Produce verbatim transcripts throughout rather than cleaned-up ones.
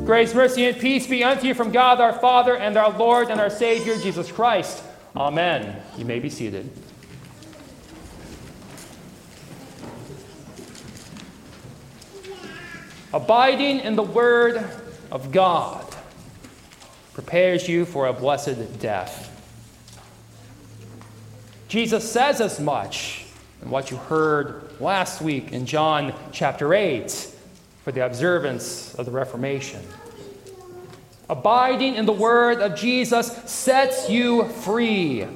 Grace, mercy, and peace be unto you from God our Father and our Lord and our Savior, Jesus Christ. Amen. You may be seated. Abiding in the Word of God prepares you for a blessed death. Jesus says as much in what you heard last week in John chapter eight for the observance of the Reformation. Abiding in the Word of Jesus sets you free.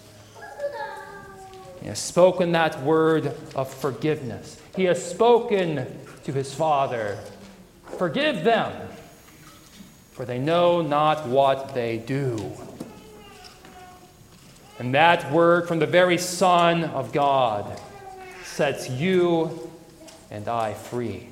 He has spoken that word of forgiveness. He has spoken to his Father, "Forgive them, for they know not what they do." And that word from the very Son of God sets you and I free.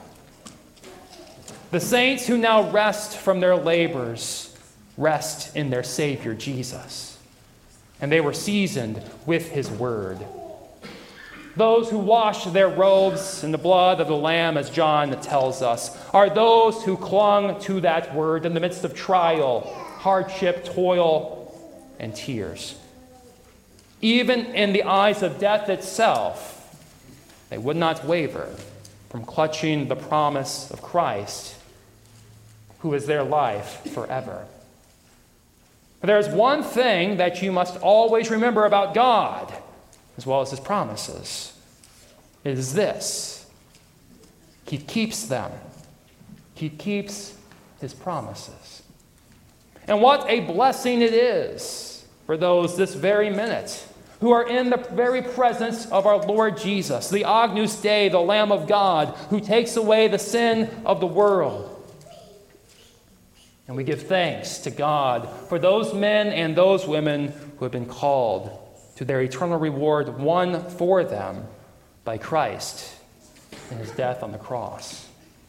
The saints who now rest from their labors rest in their Savior Jesus, and they were seasoned with his word. Those who wash their robes in the blood of the Lamb, as John tells us, are those who clung to that word in the midst of trial, hardship, toil, and tears. Even in the eyes of death itself, they would not waver from clutching the promise of Christ, who is their life forever. But there is one thing that you must always remember about God, as well as his promises. It is this: he keeps them. He keeps his promises. And what a blessing it is for those this very minute who are in the very presence of our Lord Jesus, the Agnus Dei, the Lamb of God, who takes away the sin of the world. And we give thanks to God for those men and those women who have been called to their eternal reward won for them by Christ in his death on the cross.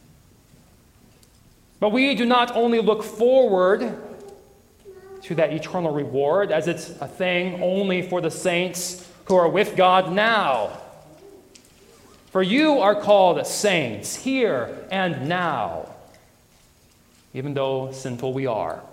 But we do not only look forward to that eternal reward, as it's a thing only for the saints who are with God now. For you are called saints here and now, even though sinful we are.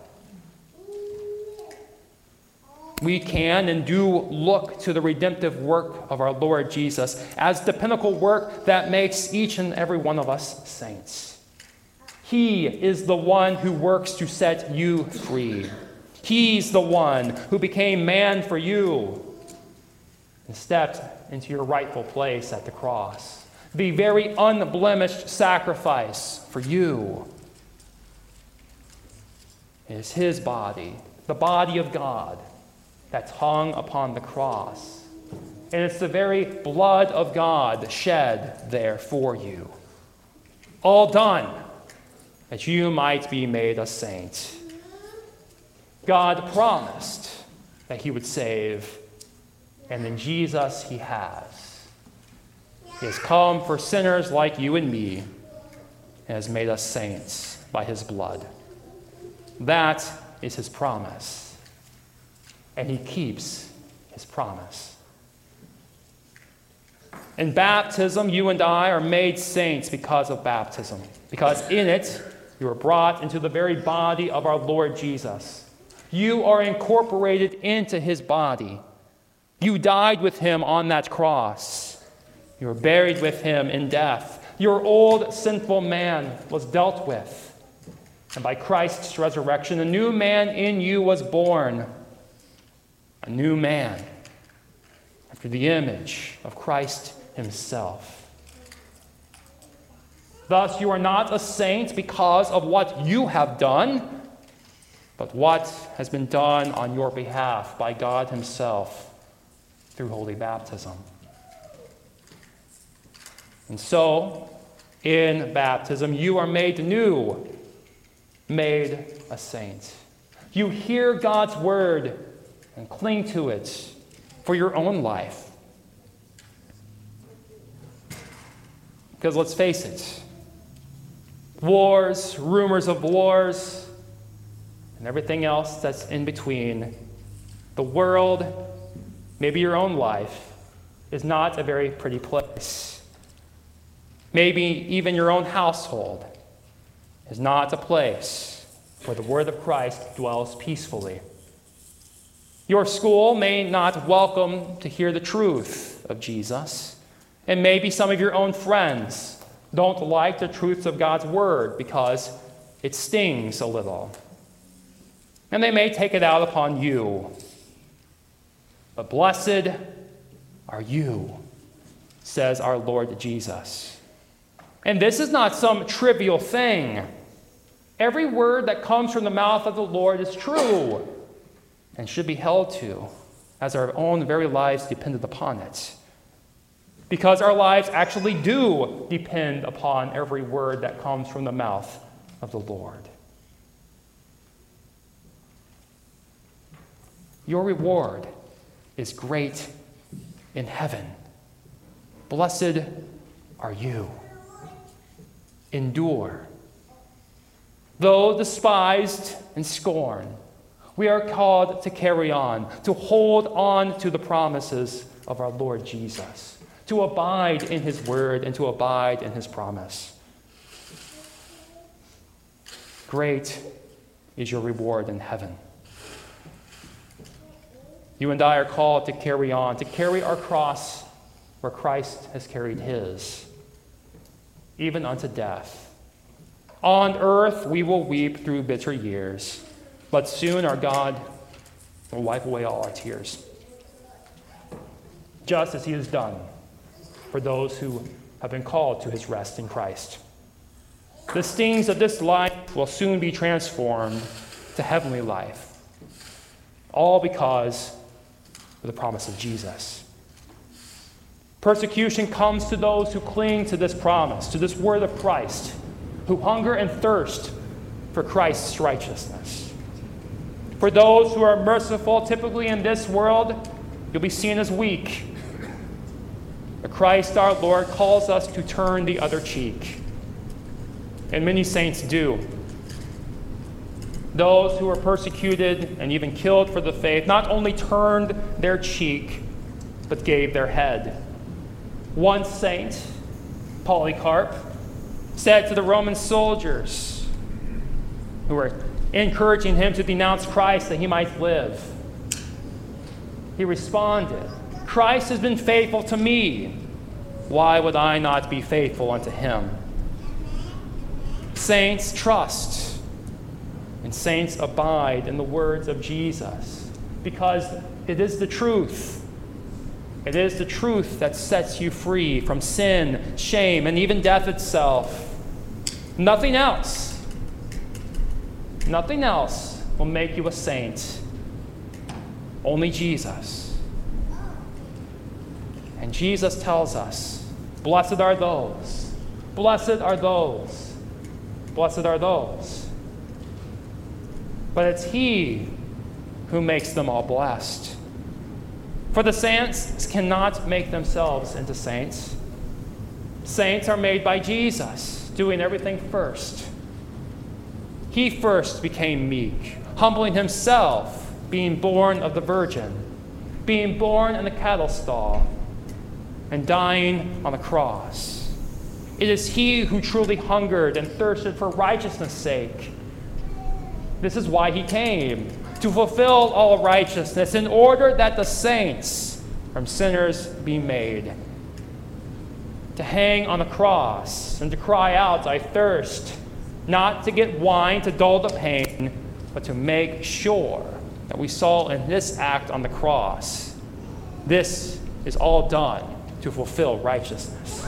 We can and do look to the redemptive work of our Lord Jesus as the pinnacle work that makes each and every one of us saints. He is the one who works to set you free. He's the one who became man for you and stepped into your rightful place at the cross. The very unblemished sacrifice for you. It is his body, the body of God, that's hung upon the cross. And it's the very blood of God shed there for you. All done, that you might be made a saint. God promised that he would save, and in Jesus he has. He has come for sinners like you and me, and has made us saints by his blood. That is his promise, and he keeps his promise. In baptism, you and I are made saints because of baptism, because in it you are brought into the very body of our Lord Jesus. You are incorporated into his body. You died with him on that cross. You were buried with him in death. Your old sinful man was dealt with. And by Christ's resurrection, a new man in you was born. A new man after the image of Christ himself. Thus, you are not a saint because of what you have done, but what has been done on your behalf by God himself through holy baptism. And so, in baptism, you are made new, made a saint. You hear God's word and cling to it for your own life. Because let's face it, wars, rumors of wars, and everything else that's in between, the world, maybe your own life, is not a very pretty place. Maybe even your own household is not a place where the word of Christ dwells peacefully. Your school may not welcome to hear the truth of Jesus, and maybe some of your own friends don't like the truths of God's word because it stings a little. And they may take it out upon you. But blessed are you, says our Lord Jesus. And this is not some trivial thing. Every word that comes from the mouth of the Lord is true and should be held to, as our own very lives depended upon it. Because our lives actually do depend upon every word that comes from the mouth of the Lord. Your reward is great in heaven. Blessed are you. Endure. Though despised and scorned, we are called to carry on, to hold on to the promises of our Lord Jesus, to abide in his word and to abide in his promise. Great is your reward in heaven. You and I are called to carry on, to carry our cross where Christ has carried his, even unto death. On earth we will weep through bitter years, but soon our God will wipe away all our tears, just as he has done for those who have been called to his rest in Christ. The stings of this life will soon be transformed to heavenly life, all because of the promise of Jesus. Persecution comes to those who cling to this promise, to this word of Christ, who hunger and thirst for Christ's righteousness. For those who are merciful, typically in this world, you'll be seen as weak. But Christ our Lord calls us to turn the other cheek. And many saints do. Those who were persecuted and even killed for the faith not only turned their cheek, but gave their head. One saint, Polycarp, said to the Roman soldiers who were encouraging him to denounce Christ that he might live, he responded, "Christ has been faithful to me. Why would I not be faithful unto him?" Saints trust, and saints abide in the words of Jesus, because it is the truth. It is the truth that sets you free from sin, shame, and even death itself. Nothing else, nothing else will make you a saint. Only Jesus. And Jesus tells us, blessed are those, blessed are those, blessed are those. But it's he who makes them all blessed. For the saints cannot make themselves into saints. Saints are made by Jesus, doing everything first. He first became meek, humbling himself, being born of the Virgin, being born in a cattle stall, and dying on the cross. It is he who truly hungered and thirsted for righteousness' sake. This is why he came, to fulfill all righteousness, in order that the saints from sinners be made. To hang on the cross and to cry out, "I thirst," not to get wine to dull the pain, but to make sure that we saw in this act on the cross, this is all done to fulfill righteousness.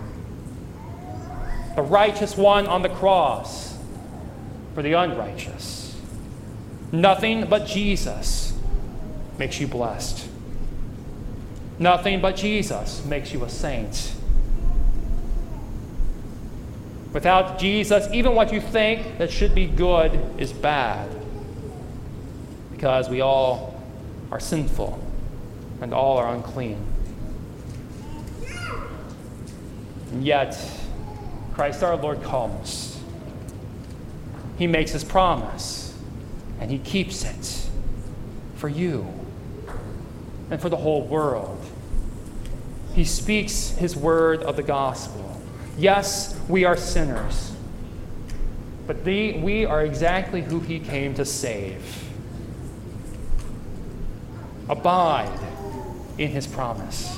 The righteous one on the cross for the unrighteous. Nothing but Jesus makes you blessed. Nothing but Jesus makes you a saint. Without Jesus, even what you think that should be good is bad, because we all are sinful and all are unclean. And yet, Christ our Lord comes. He makes his promise. And he keeps it for you and for the whole world. He speaks his word of the gospel. Yes, we are sinners, but the, we are exactly who he came to save. Abide in his promise.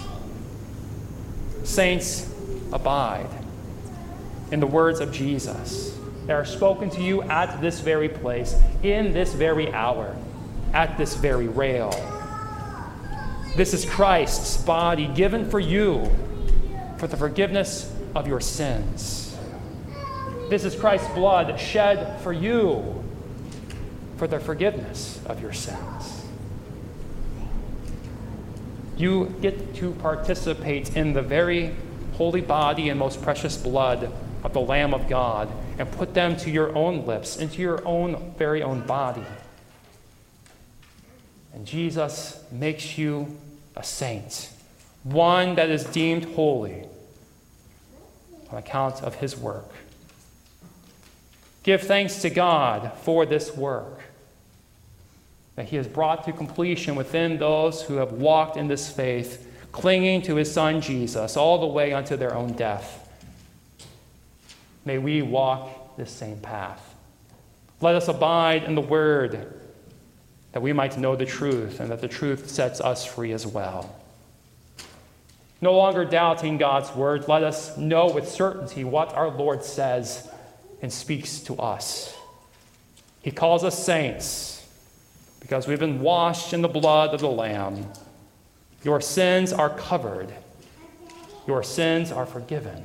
Saints, abide in the words of Jesus that are spoken to you at this very place, in this very hour, at this very rail. This is Christ's body given for you for the forgiveness of your sins. This is Christ's blood shed for you for the forgiveness of your sins. You get to participate in the very holy body and most precious blood of the Lamb of God and put them to your own lips, into your own very own body. And Jesus makes you a saint, one that is deemed holy on account of his work. Give thanks to God for this work that he has brought to completion within those who have walked in this faith, clinging to his Son Jesus all the way unto their own death. May we walk this same path. Let us abide in the word, that we might know the truth, and that the truth sets us free as well. No longer doubting God's word, let us know with certainty what our Lord says and speaks to us. He calls us saints because we've been washed in the blood of the Lamb. Your sins are covered. Your sins are forgiven.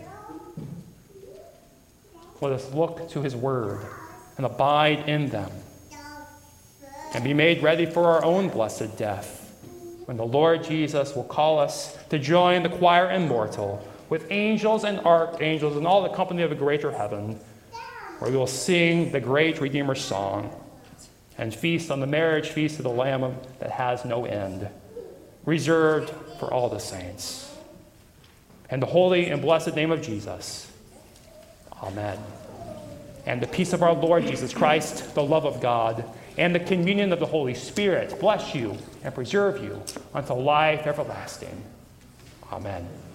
Let us look to his word and abide in them, and be made ready for our own blessed death, when the Lord Jesus will call us to join the choir immortal with angels and archangels and all the company of the greater heaven, where we will sing the great Redeemer's song and feast on the marriage feast of the Lamb that has no end, reserved for all the saints. In the holy and blessed name of Jesus, amen. And the peace of our Lord Jesus Christ, the love of God, and the communion of the Holy Spirit bless you and preserve you until life everlasting. Amen.